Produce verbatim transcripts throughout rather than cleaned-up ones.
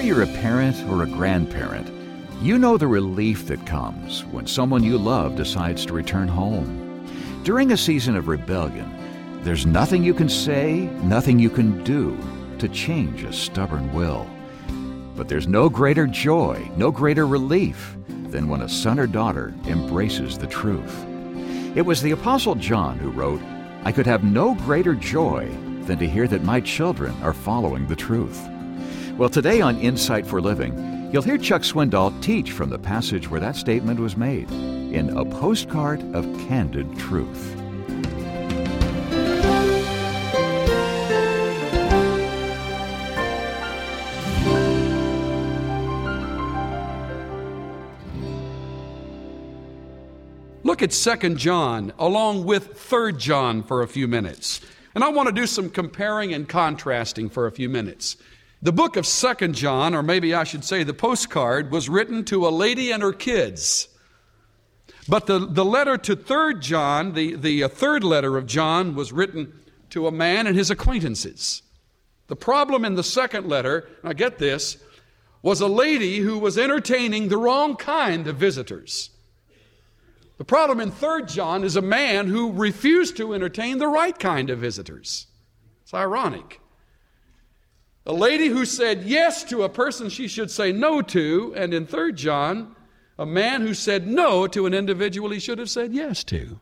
you're a parent or a grandparent, you know the relief that comes when someone you love decides to return home. During a season of rebellion, there's nothing you can say, nothing you can do to change a stubborn will. But there's no greater joy, no greater relief than when a son or daughter embraces the truth. It was the Apostle John who wrote, "I could have no greater joy than to hear that my children are following the truth." Well, today on Insight for Living, you'll hear Chuck Swindoll teach from the passage where that statement was made in A Postcard of Candid Truth. Look at Second John along with Third John for a few minutes. And I want to do some comparing and contrasting for a few minutes. The book of Second John, or maybe I should say the postcard, was written to a lady and her kids. But the, the letter to Third John, the, the uh, third letter of John, was written to a man and his acquaintances. The problem in the second letter, now get this, was a lady who was entertaining the wrong kind of visitors. The problem in Third John is a man who refused to entertain the right kind of visitors. It's ironic. A lady who said yes to a person she should say no to, and in Third John, a man who said no to an individual he should have said yes to.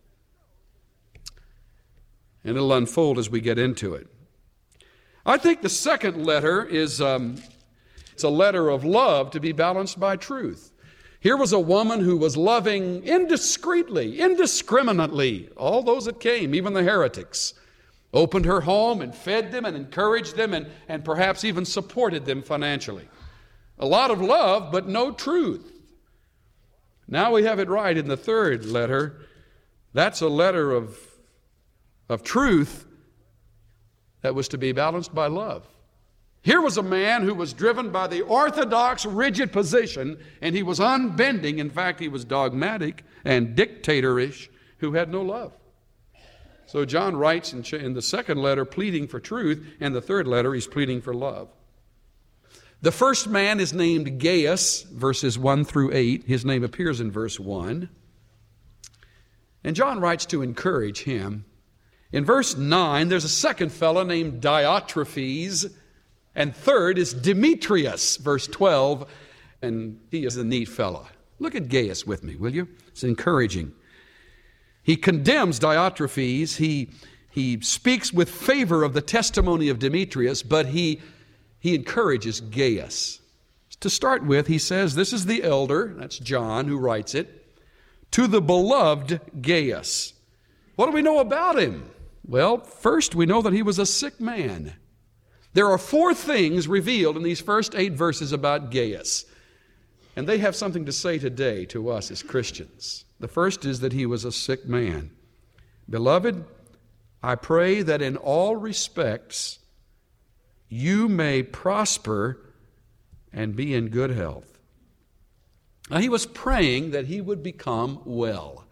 And it'll unfold as we get into it. I think the second letter is um, it's a letter of love to be balanced by truth. Here was a woman who was loving indiscreetly, indiscriminately, all those that came, even the heretics. Opened her home and fed them and encouraged them and, and perhaps even supported them financially. A lot of love, but no truth. Now we have it right in the third letter. That's a letter of, of truth that was to be balanced by love. Here was a man who was driven by the orthodox, rigid position, and he was unbending. In fact, he was dogmatic and dictatorish, who had no love. So John writes in, in the second letter pleading for truth, and the third letter he's pleading for love. The first man is named Gaius, verses one through eight. His name appears in verse one. And John writes to encourage him. In verse nine, there's a second fellow named Diotrephes. And third is Demetrius, verse twelve, and he is a neat fellow. Look at Gaius with me, will you? It's encouraging. He condemns Diotrephes. He, he speaks with favor of the testimony of Demetrius, but he, he encourages Gaius. To start with, he says, this is the elder, that's John who writes it, to the beloved Gaius. What do we know about him? Well, first we know that he was a sick man. There are four things revealed in these first eight verses about Gaius, and they have something to say today to us as Christians. The first is that he was a sick man. Beloved, I pray that in all respects you may prosper and be in good health. Now, he was praying that he would become well.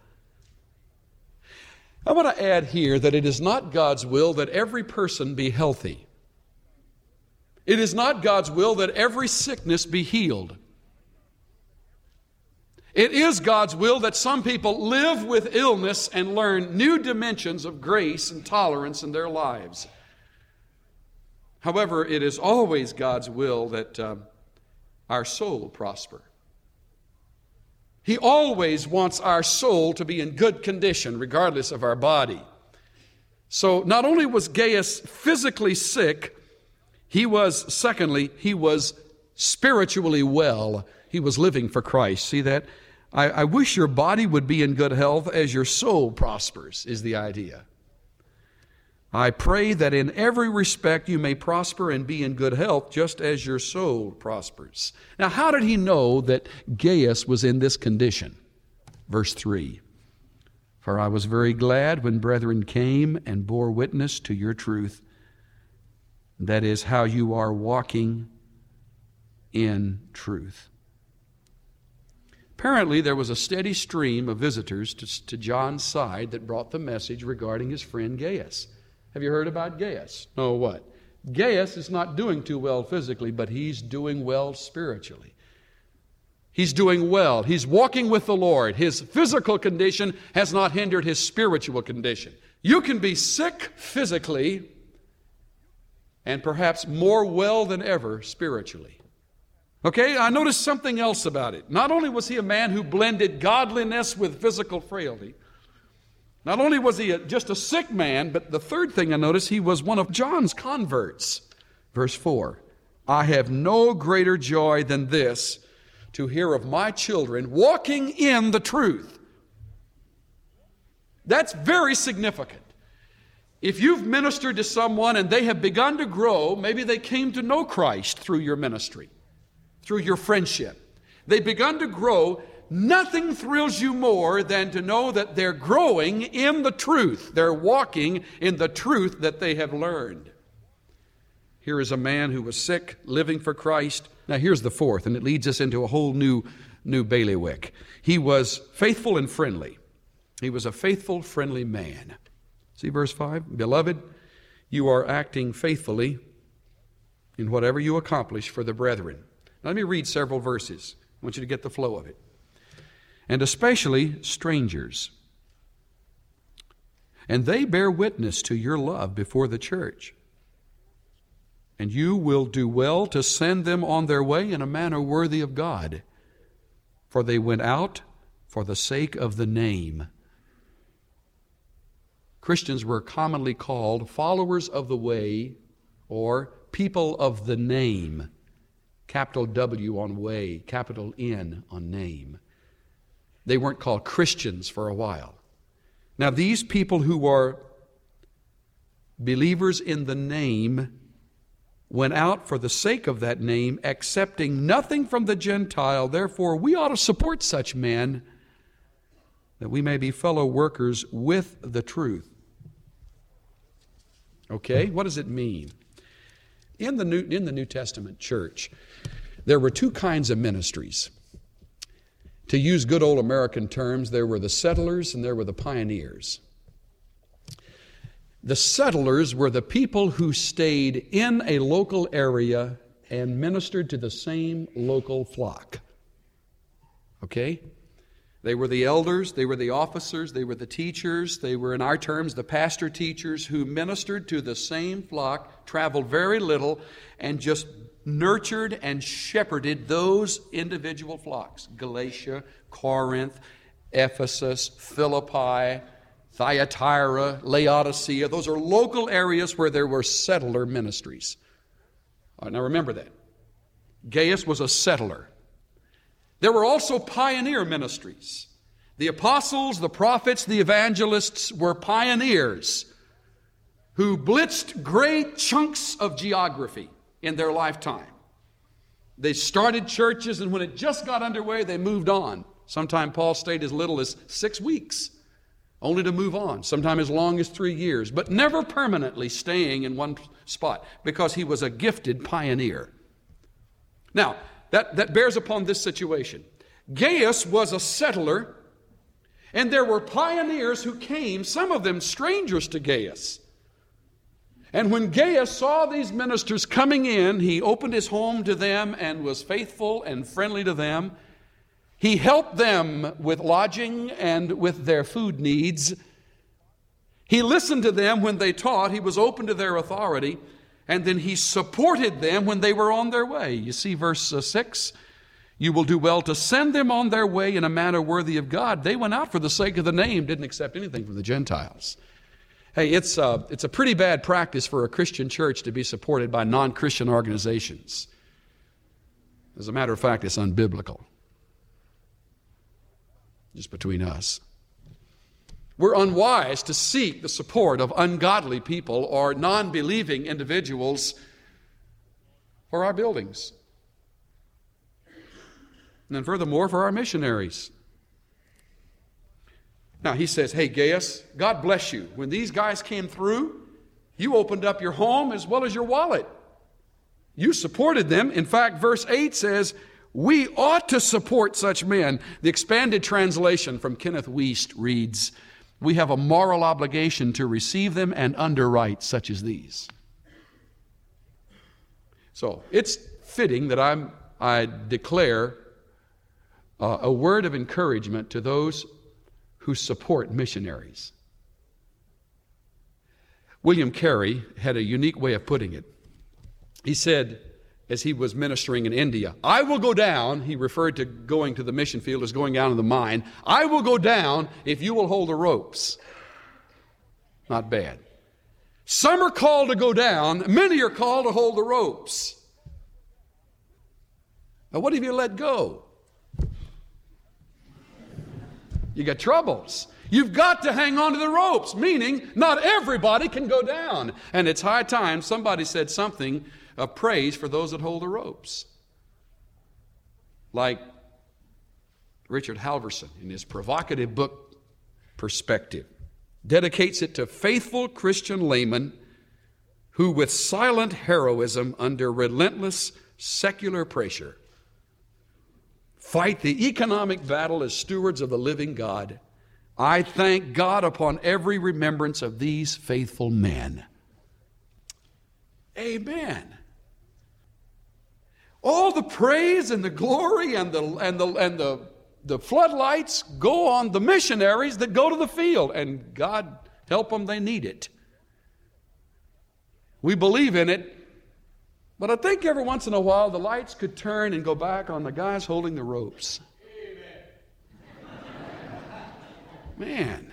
I want to add here that it is not God's will that every person be healthy. It is not God's will that every sickness be healed. It is God's will that some people live with illness and learn new dimensions of grace and tolerance in their lives. However, it is always God's will that uh, our soul prosper. He always wants our soul to be in good condition, regardless of our body. So not only was Gaius physically sick, he was, secondly, he was spiritually well. He was living for Christ. See that? I, I wish your body would be in good health as your soul prospers, is the idea. I pray that in every respect you may prosper and be in good health, just as your soul prospers. Now, how did he know that Gaius was in this condition? Verse three. For I was very glad when brethren came and bore witness to your truth. That is how you are walking in truth. Apparently, there was a steady stream of visitors to, to John's side that brought the message regarding his friend Gaius. Have you heard about Gaius? No, what? Gaius is not doing too well physically, but he's doing well spiritually. He's doing well. He's walking with the Lord. His physical condition has not hindered his spiritual condition. You can be sick physically and perhaps more well than ever spiritually. Okay, I noticed something else about it. Not only was he a man who blended godliness with physical frailty, not only was he a, just a sick man, but the third thing I noticed, he was one of John's converts. Verse four, I have no greater joy than this, to hear of my children walking in the truth. That's very significant. If you've ministered to someone and they have begun to grow, maybe they came to know Christ through your ministry, through your friendship. They've begun to grow. Nothing thrills you more than to know that they're growing in the truth. They're walking in the truth that they have learned. Here is a man who was sick, living for Christ. Now here's the fourth, and it leads us into a whole new, new bailiwick. He was faithful and friendly. He was a faithful, friendly man. See verse five? Beloved, you are acting faithfully in whatever you accomplish for the brethren. Now, let me read several verses. I want you to get the flow of it. And especially strangers. And they bear witness to your love before the church. And you will do well to send them on their way in a manner worthy of God. For they went out for the sake of the name. Christians were commonly called followers of the way or people of the name. Capital W on way, capital N on name. They weren't called Christians for a while. Now these people who are believers in the name went out for the sake of that name, accepting nothing from the Gentile. Therefore, we ought to support such men that we may be fellow workers with the truth. Okay, what does it mean? In the New, in the New Testament church, there were two kinds of ministries. To use good old American terms, there were the settlers and there were the pioneers. The settlers were the people who stayed in a local area and ministered to the same local flock. Okay? They were the elders, they were the officers, they were the teachers, they were, in our terms, the pastor teachers who ministered to the same flock, traveled very little, and just nurtured and shepherded those individual flocks. Galatia, Corinth, Ephesus, Philippi, Thyatira, Laodicea. Those are local areas where there were settler ministries. All right, now remember that. Gaius was a settler. There were also pioneer ministries. The apostles, the prophets, the evangelists were pioneers who blitzed great chunks of geography in their lifetime. They started churches, and when it just got underway, they moved on. Sometime Paul stayed as little as six weeks, only to move on. Sometime as long as three years, but never permanently staying in one spot because he was a gifted pioneer. Now, that, that bears upon this situation. Gaius was a settler, and there were pioneers who came, some of them strangers to Gaius. And when Gaius saw these ministers coming in, he opened his home to them and was faithful and friendly to them. He helped them with lodging and with their food needs. He listened to them when they taught. He was open to their authority. And then he supported them when they were on their way. You see verse uh, six. You will do well to send them on their way in a manner worthy of God. They went out for the sake of the name, didn't accept anything from the Gentiles. Hey, it's a, it's a pretty bad practice for a Christian church to be supported by non-Christian organizations. As a matter of fact, it's unbiblical. Just between us. We're unwise to seek the support of ungodly people or non-believing individuals for our buildings. And then furthermore, for our missionaries. Now he says, hey Gaius, God bless you. When these guys came through, you opened up your home as well as your wallet. You supported them. In fact, verse eight says, we ought to support such men. The expanded translation from Kenneth Wuest reads, we have a moral obligation to receive them and underwrite such as these. So it's fitting that I'm, I declare uh, a word of encouragement to those who support missionaries. William Carey had a unique way of putting it. He said, as he was ministering in India, I will go down, he referred to going to the mission field as going down to the mine, I will go down if you will hold the ropes. Not bad. Some are called to go down, many are called to hold the ropes. Now what if you let go? You got troubles. You've got to hang on to the ropes, meaning not everybody can go down. And it's high time somebody said something of praise for those that hold the ropes. Like Richard Halverson in his provocative book, Perspective, dedicates it to faithful Christian laymen who with silent heroism under relentless secular pressure fight the economic battle as stewards of the living God. I thank God upon every remembrance of these faithful men. Amen. All the praise and the glory and the and the and the, the floodlights go on the missionaries that go to the field, and God help them, they need it. We believe in it, but I think every once in a while the lights could turn and go back on the guys holding the ropes. Man.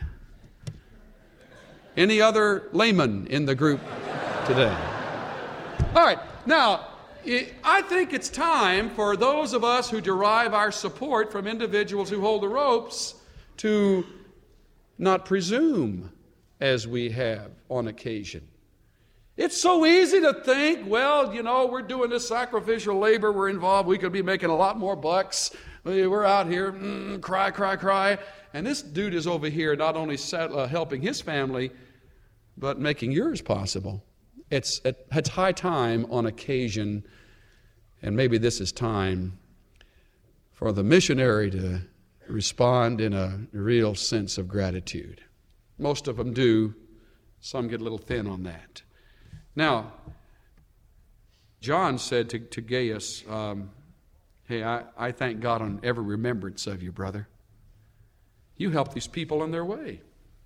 Any other layman in the group today? All right. Now, I think it's time for those of us who derive our support from individuals who hold the ropes to not presume as we have on occasion. It's so easy to think, well, you know, we're doing this sacrificial labor, we're involved, we could be making a lot more bucks. We're out here, mm, cry, cry, cry. And this dude is over here not only set, uh, helping his family, but making yours possible. It's, it's high time on occasion, and maybe this is time for the missionary to respond in a real sense of gratitude. Most of them do. Some get a little thin on that. Now, John said to, to Gaius, um, hey, I, I thank God on every remembrance of you, brother. You help these people on their way.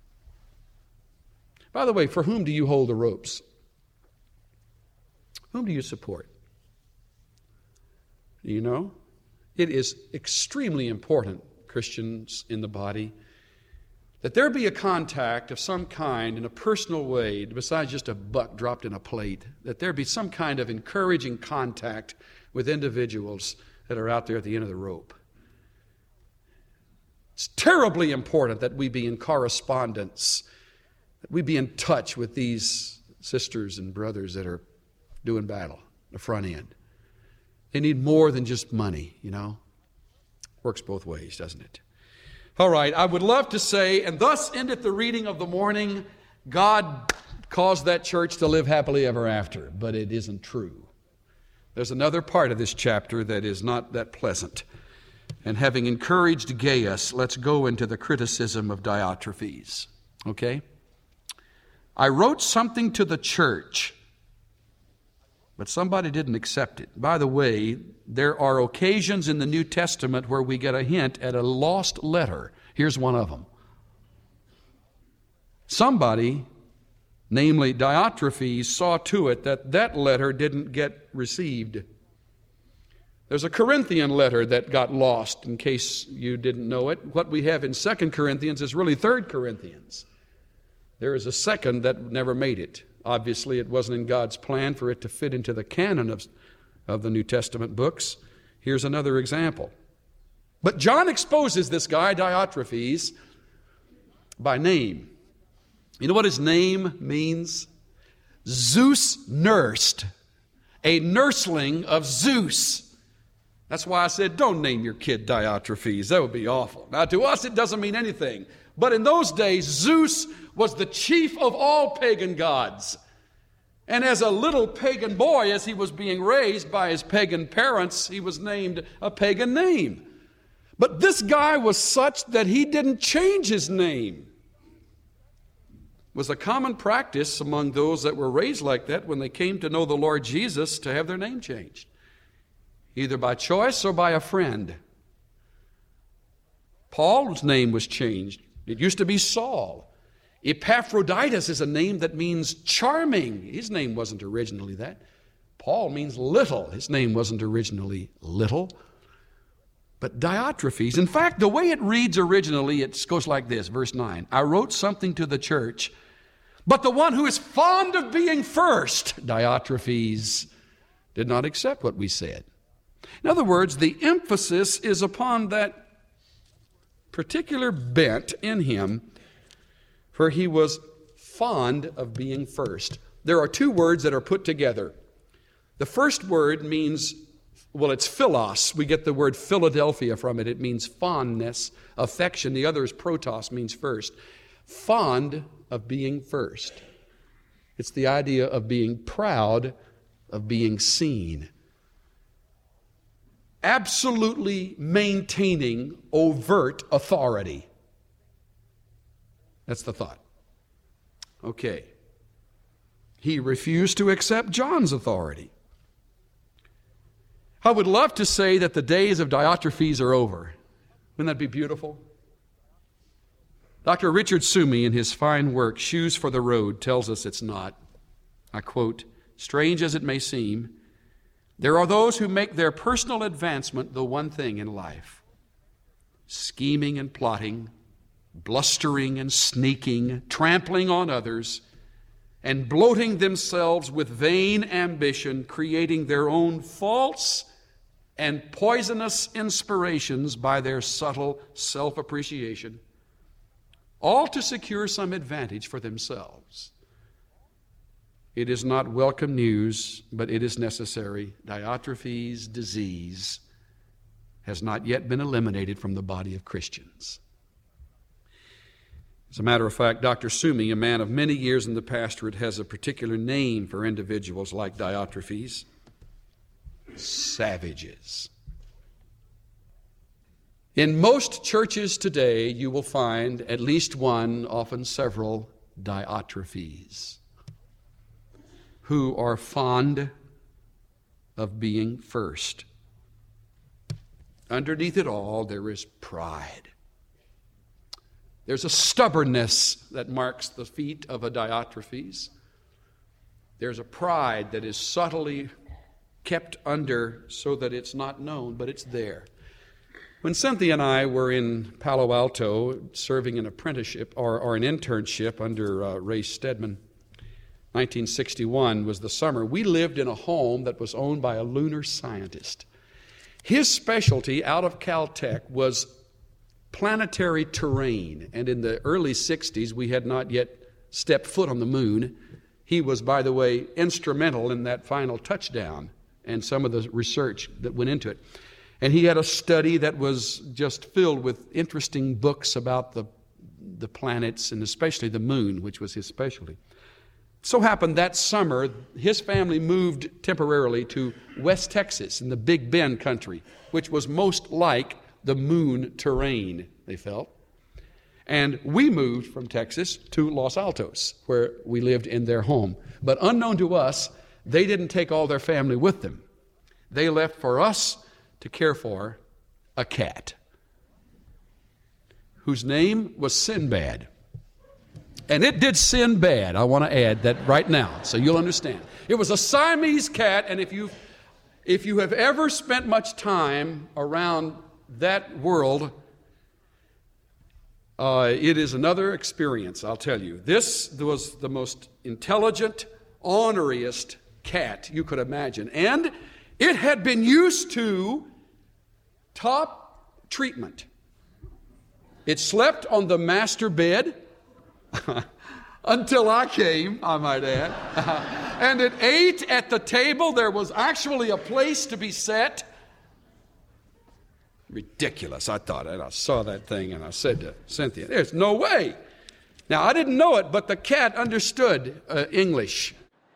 By the way, for whom do you hold the ropes? Whom do you support? You know, it is extremely important, Christians in the body, that there be a contact of some kind in a personal way, besides just a buck dropped in a plate, that there be some kind of encouraging contact with individuals that are out there at the end of the rope. It's terribly important that we be in correspondence, that we be in touch with these sisters and brothers that are doing battle, the front end. They need more than just money, you know. Works both ways, doesn't it? All right, I would love to say, and thus endeth the reading of the morning, God caused that church to live happily ever after, but it isn't true. There's another part of this chapter that is not that pleasant. And having encouraged Gaius, let's go into the criticism of Diotrephes. Okay? I wrote something to the church, but somebody didn't accept it. By the way, there are occasions in the New Testament where we get a hint at a lost letter. Here's one of them. Somebody, namely Diotrephes, saw to it that that letter didn't get received. There's a Corinthian letter that got lost, in case you didn't know it. What we have in Second Corinthians is really Third Corinthians. There is a second that never made it. Obviously, it wasn't in God's plan for it to fit into the canon of, of the New Testament books. Here's another example. But John exposes this guy, Diotrephes, by name. You know what his name means? Zeus nursed, a nursling of Zeus. That's why I said, don't name your kid Diotrephes. That would be awful. Now, to us, it doesn't mean anything. But in those days, Zeus was the chief of all pagan gods. And as a little pagan boy, as he was being raised by his pagan parents, he was named a pagan name. But this guy was such that he didn't change his name. was a common practice among those that were raised like that when they came to know the Lord Jesus to have their name changed, either by choice or by a friend. Paul's name was changed. It used to be Saul. Epaphroditus is a name that means charming. His name wasn't originally that. Paul means little. His name wasn't originally little. But Diotrephes, in fact, the way it reads originally, it goes like this, verse nine. I wrote something to the church, but the one who is fond of being first, Diotrephes, did not accept what we said. In other words, the emphasis is upon that particular bent in him where he was fond of being first. There are two words that are put together. The first word means, well, it's philos. We get the word Philadelphia from it. It means fondness, affection. The other is protos, means first. Fond of being first. It's the idea of being proud of being seen. Absolutely maintaining overt authority. That's the thought. Okay. He refused to accept John's authority. I would love to say that the days of Diotrephes are over. Wouldn't that be beautiful? Doctor Richard Sumi, in his fine work, Shoes for the Road, tells us it's not. I quote, strange as it may seem, there are those who make their personal advancement the one thing in life. Scheming and plotting, blustering and sneaking, trampling on others, and bloating themselves with vain ambition, creating their own false and poisonous inspirations by their subtle self-appreciation, all to secure some advantage for themselves. It is not welcome news, but it is necessary. Diotrephes' disease has not yet been eliminated from the body of Christians. As a matter of fact, Doctor Sumi, a man of many years in the pastorate, has a particular name for individuals like Diotrephes: savages. In most churches today, you will find at least one, often several, Diotrephes who are fond of being first. Underneath it all, there is pride. There's a stubbornness that marks the feet of a Diotrephes. There's a pride that is subtly kept under so that it's not known, but it's there. When Cynthia and I were in Palo Alto serving an apprenticeship or, or an internship under uh, Ray Stedman, nineteen sixty-one was the summer, we lived in a home that was owned by a lunar scientist. His specialty out of Caltech was planetary terrain, and in the early sixties, we had not yet stepped foot on the moon. He was, by the way, instrumental in that final touchdown and some of the research that went into it. And he had a study that was just filled with interesting books about the, the planets and especially the moon, which was his specialty. So happened that summer, his family moved temporarily to West Texas in the Big Bend country, which was most like the moon terrain, they felt. And we moved from Texas to Los Altos, where we lived in their home. But unknown to us, they didn't take all their family with them. They left for us to care for a cat whose name was Sinbad. And it did sin bad. I want to add that right now, so you'll understand. It was a Siamese cat, and if you if you have ever spent much time around that world, uh, it is another experience, I'll tell you. This was the most intelligent, orneriest cat you could imagine. And it had been used to top treatment. It slept on the master bed until I came, I might add. And it ate at the table. There was actually a place to be set. Ridiculous, I thought. And I saw that thing and I said to Cynthia, there's no way. Now, I didn't know it, but the cat understood uh, English.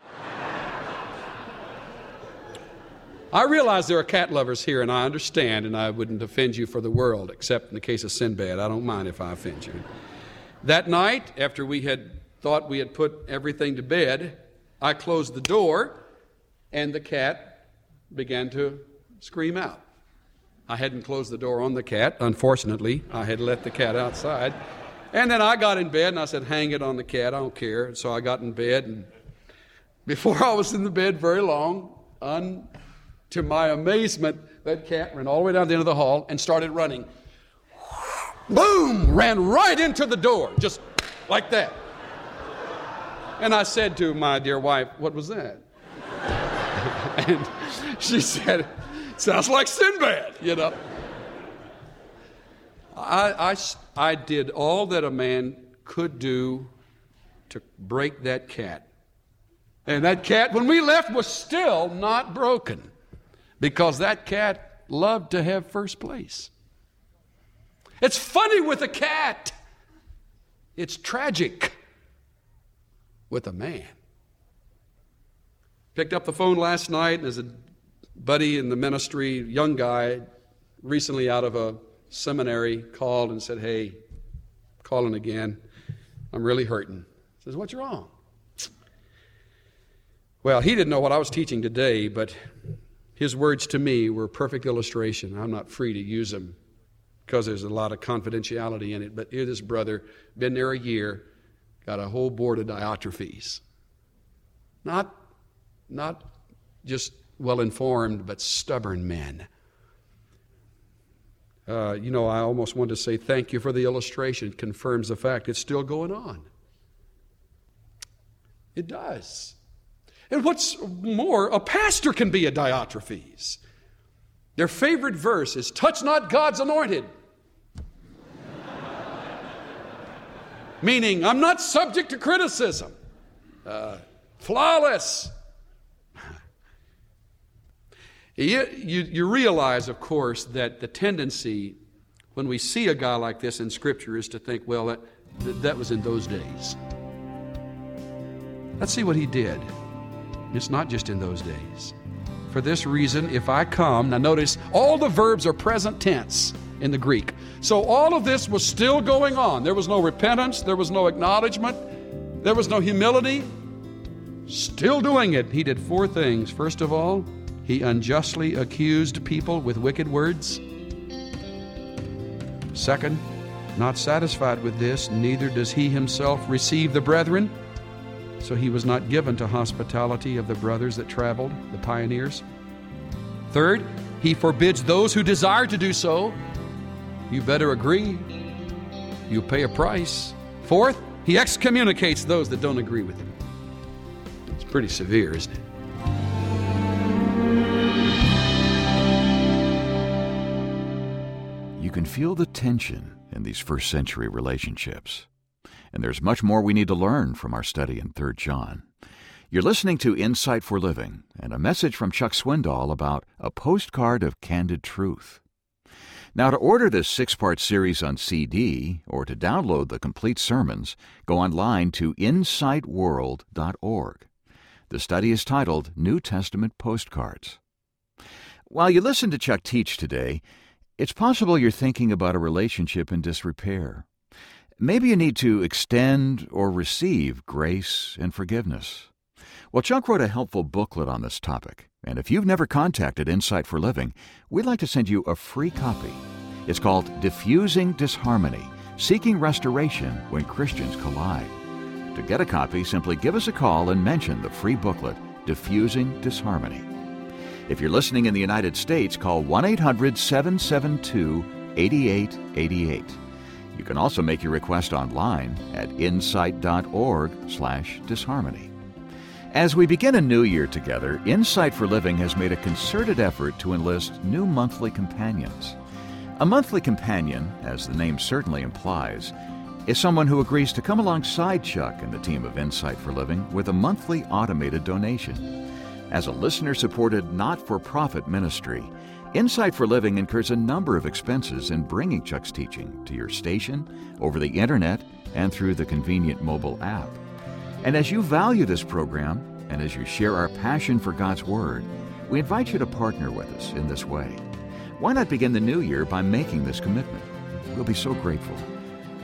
I realize there are cat lovers here, and I understand, and I wouldn't offend you for the world, except in the case of Sinbad. I don't mind if I offend you. That night, after we had thought we had put everything to bed, I closed the door, and the cat began to scream out. I hadn't closed the door on the cat. Unfortunately, I had let the cat outside. And then I got in bed, and I said, hang it on the cat, I don't care. And so I got in bed, and before I was in the bed very long, un, to my amazement, that cat ran all the way down the end of the hall and started running. Boom! Ran right into the door, just like that. And I said to my dear wife, what was that? And she said, sounds like Sinbad, you know. I, I, I did all that a man could do to break that cat. And that cat, when we left, was still not broken, because that cat loved to have first place. It's funny with a cat. It's tragic with a man. Picked up the phone last night, and there's a buddy in the ministry, young guy, recently out of a seminary, called and said, hey, calling again. I'm really hurting. He says, what's wrong? Well, he didn't know what I was teaching today, but his words to me were a perfect illustration. I'm not free to use them because there's a lot of confidentiality in it, but here this brother, been there a year, got a whole board of Diotrephes. Not, not just well-informed, but stubborn men. Uh, you know, I almost want to say thank you for the illustration. It confirms the fact it's still going on. It does. And what's more, a pastor can be a Diotrephes. Their favorite verse is, touch not God's anointed. Meaning, I'm not subject to criticism. Uh, flawless. You, you, you realize, of course, that the tendency when we see a guy like this in Scripture is to think, well, that, that was in those days. Let's see what he did. It's not just in those days. For this reason, if I come, now notice, all the verbs are present tense in the Greek. So all of this was still going on. There was no repentance. There was no acknowledgement. There was no humility. Still doing it. He did four things. First of all, he unjustly accused people with wicked words. Second, not satisfied with this, neither does he himself receive the brethren. So he was not given to hospitality of the brothers that traveled, the pioneers. Third, he forbids those who desire to do so. You better agree. You'll pay a price. Fourth, he excommunicates those that don't agree with him. It's pretty severe, isn't it? You can feel the tension in these first century relationships. And there's much more we need to learn from our study in Third John. You're listening to Insight for Living and a message from Chuck Swindoll about a postcard of candid truth. Now, to order this six-part series on C D or to download the complete sermons, go online to insight world dot org. The study is titled New Testament Postcards. While you listen to Chuck teach today, it's possible you're thinking about a relationship in disrepair. Maybe you need to extend or receive grace and forgiveness. Well, Chuck wrote a helpful booklet on this topic, and if you've never contacted Insight for Living, we'd like to send you a free copy. It's called Diffusing Disharmony, Seeking Restoration When Christians Collide. To get a copy, simply give us a call and mention the free booklet, Diffusing Disharmony. If you're listening in the United States, call one eight hundred seven seven two eight eight eight eight. You can also make your request online at insight dot org slash disharmony. As we begin a new year together, Insight for Living has made a concerted effort to enlist new monthly companions. A monthly companion, as the name certainly implies, is someone who agrees to come alongside Chuck and the team of Insight for Living with a monthly automated donation. As a listener-supported, not-for-profit ministry, Insight for Living incurs a number of expenses in bringing Chuck's teaching to your station, over the internet, and through the convenient mobile app. And as you value this program, and as you share our passion for God's Word, we invite you to partner with us in this way. Why not begin the new year by making this commitment? We'll be so grateful.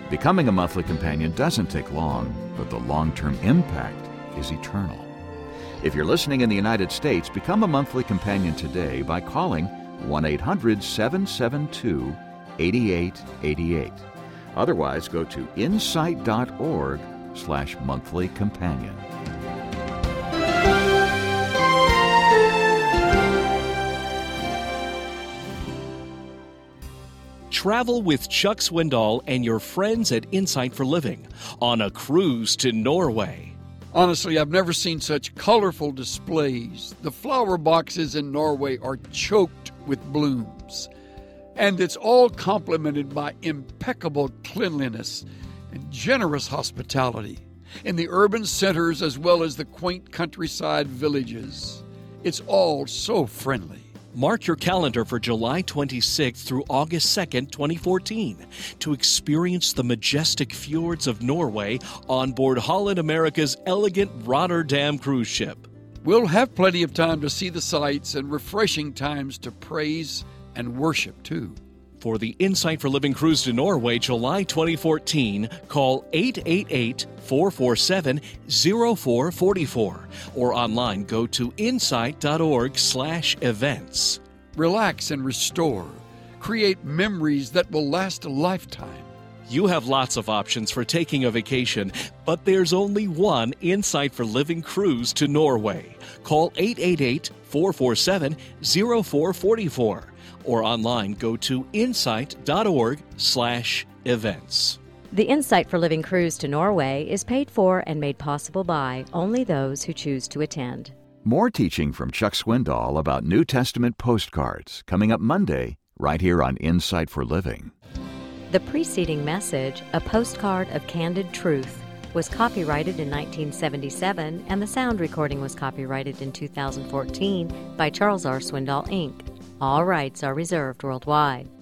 Becoming a monthly companion doesn't take long, but the long-term impact is eternal. If you're listening in the United States, become a monthly companion today by calling one eight hundred seven seven two eight eight eight eight. Otherwise, go to insight.org slash monthly companion. Travel with Chuck Swindoll and your friends at Insight for Living on a cruise to Norway. Honestly, I've never seen such colorful displays. The flower boxes in Norway are choked with blooms. And it's all complemented by impeccable cleanliness and generous hospitality in the urban centers as well as the quaint countryside villages. It's all so friendly. Mark your calendar for July twenty-sixth through August second, twenty fourteen, to experience the majestic fjords of Norway on board Holland America's elegant Rotterdam cruise ship. We'll have plenty of time to see the sights and refreshing times to praise and worship, too. For the Insight for Living cruise to Norway, July twenty fourteen, call eight eight eight, four four seven, zero four four four or online go to insight.org slash events. Relax and restore. Create memories that will last a lifetime. You have lots of options for taking a vacation, but there's only one Insight for Living cruise to Norway. Call eight eight eight, four four seven, zero four four four or online go to insight.org slash events. The Insight for Living cruise to Norway is paid for and made possible by only those who choose to attend. More teaching from Chuck Swindoll about New Testament postcards coming up Monday right here on Insight for Living. The preceding message, A Postcard of Candid Truth, was copyrighted in nineteen seventy-seven, and the sound recording was copyrighted in two thousand fourteen by Charles R. Swindoll, Incorporated. All rights are reserved worldwide.